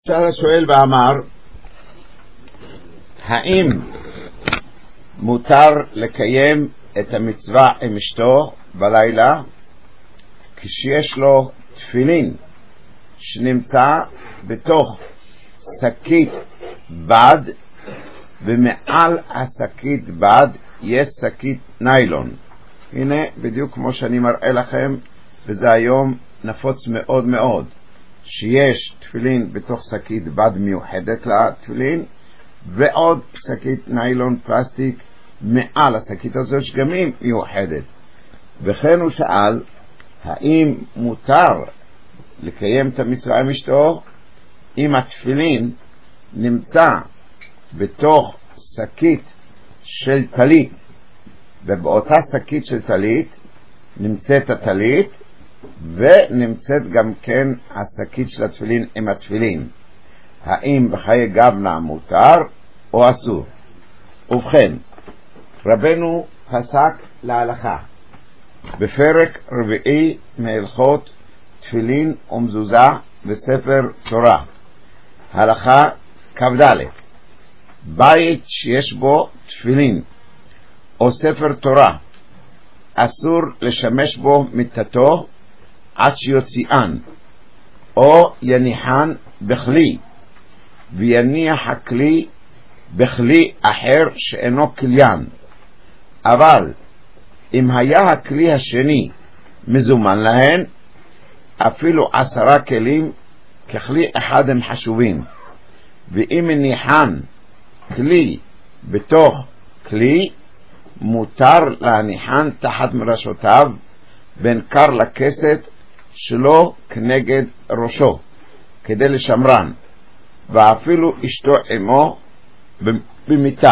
שאל השואל ואמר, האם מותר לקיים את המצווה עם אשתו בלילה כשיש לו תפילין שנמצא בתוך שקית בד, ומעל השקית בד יש שקית ניילון. הנה בדיוק כמו שאני מראה לכם, וזה היום נפוץ מאוד מאוד, שיש תפילין בתוך שקית בד מיוחדת לתפילין, ועוד שקית ניילון פלסטיק מעל השקית הזו שגם היא מיוחדת. וכן הוא שאל, האם מותר לקיים את המצווה עם אשתו אם התפילין נמצא בתוך שקית של טלית, ובאותה שקית של טלית נמצאת הטלית ונמצאת גם כן השקית של התפילין עם התפילין. האם בחיי גבנה מותר או אסור? ובכן, רבנו פסק להלכה בפרק רביעי מהלכות תפילין ומזוזה בספר תורה, הלכה כ"ד, בית שיש בו תפילין או ספר תורה אסור לשמש בו מיטתו עד שיוציאן, או יניחן בכלי, ויניח הכלי בכלי אחר שאינו כליין. אבל אם היה הכלי השני מזומן להן, אפילו 10 כלים ככלי אחד הם חשובים. ואם מניחן כלי בתוך כלי, מותר להניחן תחת מרשותיו בין קר לכסת שלו כנגד ראשו, כדי לשמרן, ואפילו אשתו עמו במיטה.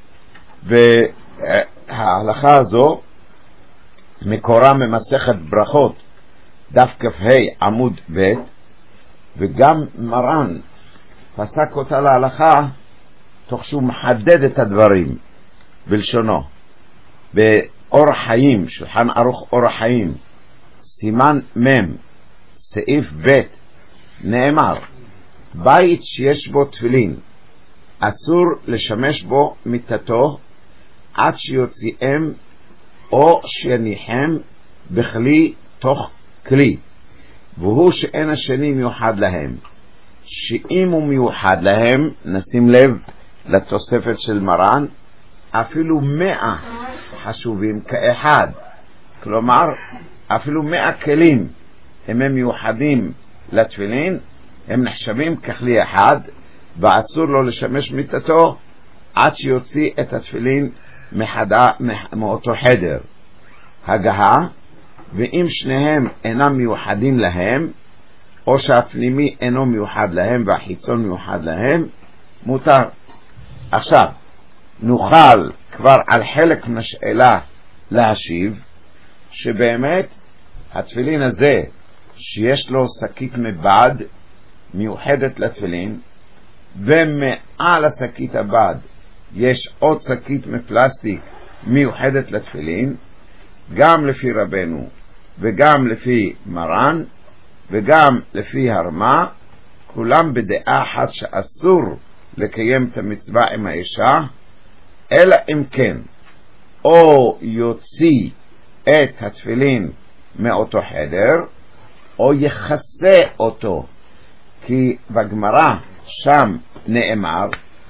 וההלכה הזו מקורה ממסכת ברכות דף כ"ה עמוד ב', וגם מרן פסק אותה להלכה תוך שהוא מחדד את הדברים בלשונו. באור חיים, שולחן ערוך אור חיים, סימן מם סעיף ב', נאמר, בית שיש בו תפילין אסור לשמש בו מיטתו עד שיוציאם או שיניחם בכלי תוך כלי, והוא שאין השני מיוחד להם. שאם הוא מיוחד להם, נשים לב לתוספת של מרן, אפילו 100 חשובים כאחד, כלומר אפילו 100 כלים הם מיוחדים לתפילין, הם נחשבים ככלי אחד, ואסור לו לשמש מיטתו עד שיוציא את התפילין מאותו חדר. הגהה, ואם שניהם אינם מיוחדים להם, או שהפנימי אינו מיוחד להם והחיצון מיוחד להם, מותר. עכשיו נוכל כבר על חלק מהשאלה להשיב, שבאמת התפילין הזה שיש לו שקית מבד מיוחדת לתפילין, ומעל השקית הבד יש עוד שקית מפלסטיק מיוחדת לתפילין, גם לפי רבנו וגם לפי מרן וגם לפי הרמה, כולם בדעה אחת שאסור לקיים את המצווה עם האישה, אלא אם כן או יוציא את התפילין מאותו חדר או יחסה אותו, כי בגמרא שם נאמר,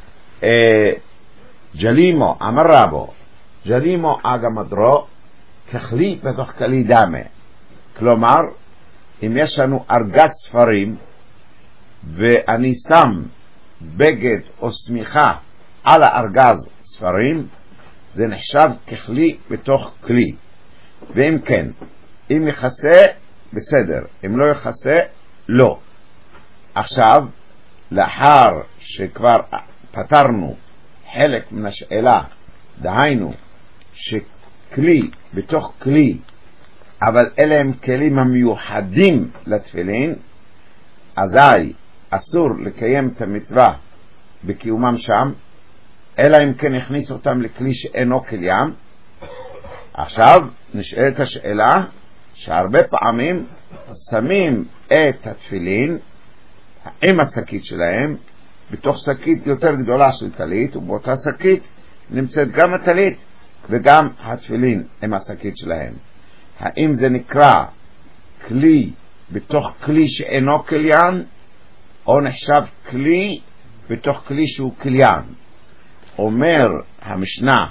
ג'לימו אמר רבו ג'לימו אגה מדרו ככלי בתוך כלי דמה. כלומר, אם יש לנו ארגז ספרים ואני שם בגד או סמיכה על הארגז ספרים, זה נחשב ככלי בתוך כלי. ואם כן, אם יחסה בסדר, אם לא יחסה לא. עכשיו, לאחר שכבר פתרנו חלק מן השאלה, דהיינו שכלי בתוך כלי, אבל אלה הם כלים המיוחדים לתפילין, אזי אסור לקיים את המצווה בקיומם שם, אלא אם כן הכניס אותם לכלי שאינו כליים. עכשיו נשאלת השאלה שהרבה פעמים שמים את התפילין עם השקית שלהם, בתוך שקית יותר גדולה של טלית, ובאותה שקית נמצאת גם הטלית וגם התפילין עם השקית שלהם. האם זה נקרא כלי בתוך כלי שאינו כליין, או נחשב כלי בתוך כלי שהוא כליין? אומר המשנה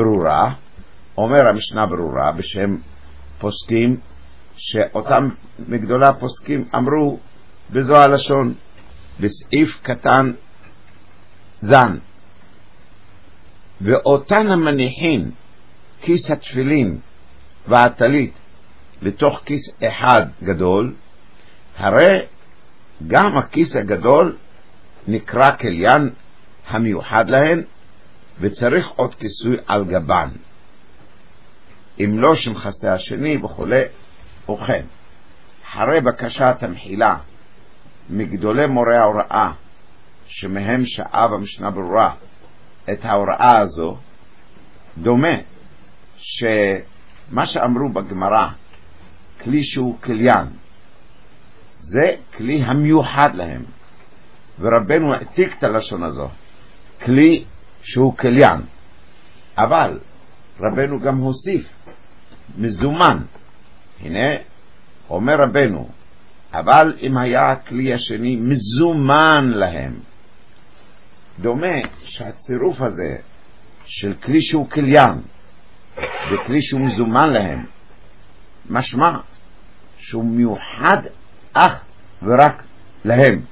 ברורה בשם פוסקים, שאותם מגדולי הפוסקים אמרו בזו הלשון, בסעיף קטן זן, ואותן המניחים כיס התפילין והטלית לתוך כיס אחד גדול, הרי גם הכיס הגדול נקרא כליין המיוחד להן, וצריך עוד כיסוי על גבן, אם לא שמכסה השני וכולי. וכן, אחרי בקשת המחילה מגדולי מורי ההוראה, שמהם שאב המשנה ברורה את ההוראה הזו, דומה שמה שאמרו בגמרא, כלי שהוא כליין, זה כלי המיוחד להם, ורבנו העתיק את הלשון הזו, כלי שהוא כליין. אבל רבנו גם הוסיף מזומן. הנה אומר רבנו, אבל אם היה הכלי השני מזומן להם, דומה שהצירוף הזה של כלי שהוא כליין וכלי שהוא מזומן להם, משמע שהוא מיוחד אך ורק להם.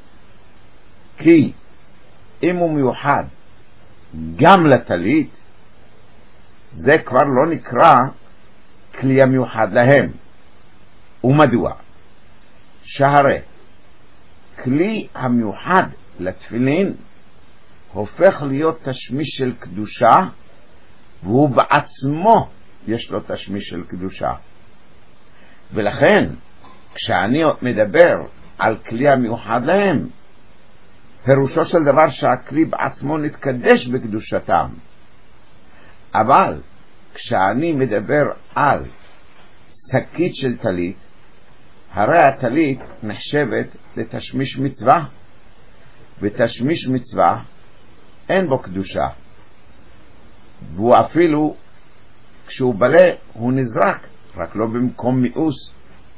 כי אם הוא מיוחד גם לטלית, זה כבר לא נקרא כלי המיוחד להם. ומדוע? שהרי כלי המיוחד לתפילין הופך להיות תשמיש של קדושה, והוא בעצמו יש לו תשמיש של קדושה. ולכן כשאני מדבר על כלי המיוחד להם, פירושו של דבר שהכלי בעצמו נתקדש בקדושתם. אבל כשאני מדבר על שקית של טלית, הרי הטלית נחשבת לתשמיש מצווה, ותשמיש מצווה אין בו קדושה, והוא אפילו כשהוא בלה הוא נזרק, רק לא במקום מיאוס.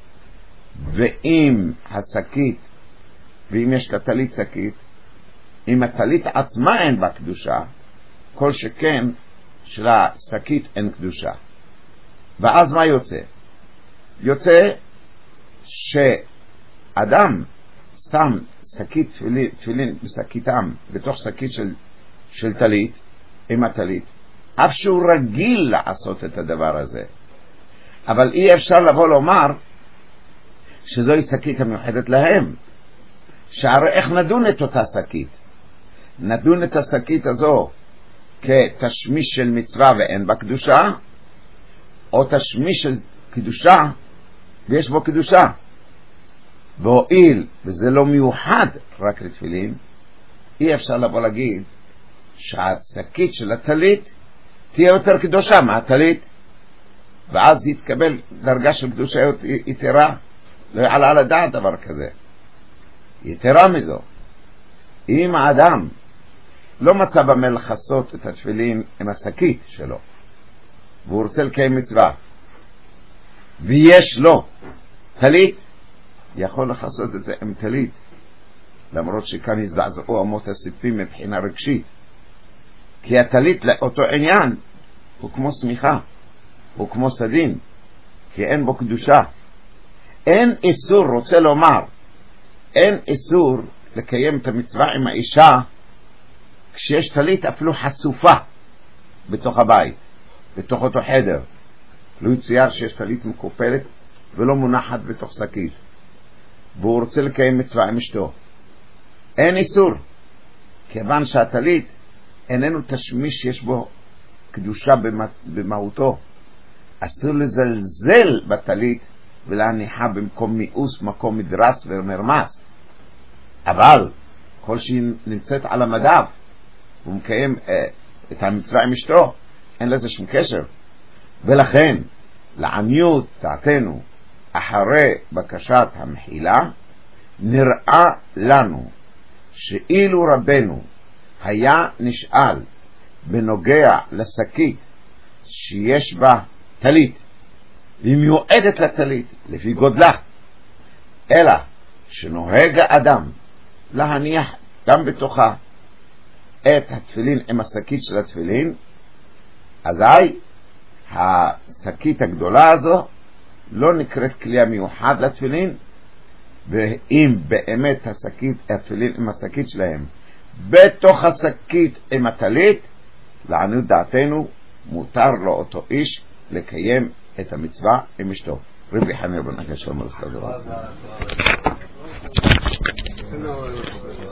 ואם השקית, ואם יש לטלית שקית, אם הטלית עצמה אין בה קדושה, כל שכן של השקית אין קדושה. ואז מה יוצא? יוצא שאדם שם שקית תפילין בשקיתם בתוך שקית של טלית, עם הטלית, אף שהוא רגיל לעשות את הדבר הזה, אבל אי אפשר לבוא לומר שזוהי שקית המיוחדת להם. שהרי איך נדון את אותה שקית? נדון את השקית הזו כתשמיש של מצווה ואין בה קדושה, או תשמיש של קדושה ויש בו קדושה. והואיל וזה לא מיוחד רק לתפילין, אי אפשר לבוא להגיד שהשקית של הטלית תהיה יותר קדושה מהטלית, ואז יתקבל דרגה של קדושה יתרה. לא יעלה על הדעת דבר כזה. יתרה מזו, אם האדם לא מצא במה לחסות את התפילין עם השקית שלו, והוא רוצה לקיים מצווה, ויש לו טלית, יכול לחסות את זה עם טלית, למרות שכאן הזדעזעו אמות הסיפים מבחינה רגשית, כי הטלית לאותו עניין הוא כמו סמיכה, הוא כמו סדין, כי אין בו קדושה. אין איסור, רוצה לומר, אין איסור לקיים את המצווה עם האישה כשיש טלית אפילו חשופה בתוך הבית, בתוך אותו חדר. לא יצייר שיש טלית מקופלת ולא מונחת בתוך שקית, והוא רוצה לקיים מצווה עם אשתו. אין איסור, כיוון שהטלית איננו תשמיש שיש בו קדושה במהותו. אסור לזלזל בטלית ולהניחה במקום מיאוס, מקום מדרס ומרמס. אבל כל שהיא נמצאת על המדף והוא מקיים את המצווה עם אשתו, אין לזה שום קשר. ולכן לעניות דעתנו, אחרי בקשת המחילה נראה לנו שאילו רבנו היה נשאל בנוגע לשקית שיש בה טלית, והיא מיועדת לטלית לפי גודלה, אלא שנוהג האדם להניח גם בתוכה את התפילין עם השקית של התפילין, אזי השקית הגדולה הזו לא נקראת כלי המיוחד לתפילין, ואם באמת התפילין עם השקית שלהם בתוך השקית עם הטלית, לעניות דעתנו מותר לו אותו איש לקיים את המצווה עם אשתו. רבי חנינא בן עקשיא אומר